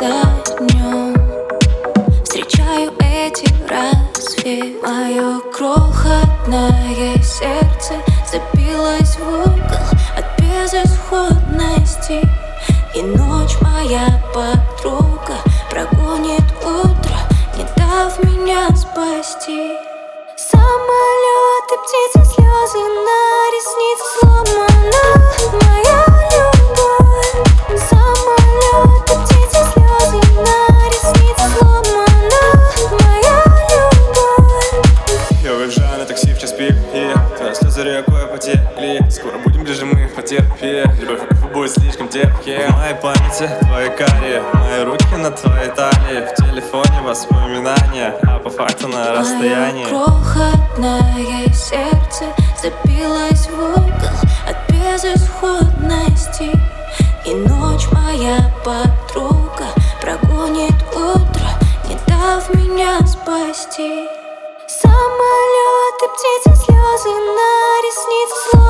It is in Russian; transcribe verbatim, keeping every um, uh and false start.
за днем. Встречаю эти рассветы. Мое крохотное сердце забилось в угол от безысходности. И ночь моя подруга прогонит утро, не дав меня спасти. Самолеты, птицы, слезы на ресницах сломана моя любовь. Самолеты, птицы, слезы на ресницах сломана моя любовь. Я уезжаю на такси в час пик, и твои слезы рекой потекли. Скоро будем ближе, мы их потерпи. Любовь будет слишком терпким. В моей памяти твои карие, мои руки на твоей талии. В телефоне воспоминания, а по факту на расстоянии. Мое крохотное сердце забилось в угол от безысходности. И ночь моя подруга прогонит утро, не дав меня спасти. Самолеты, птицы, слезы на ресницах.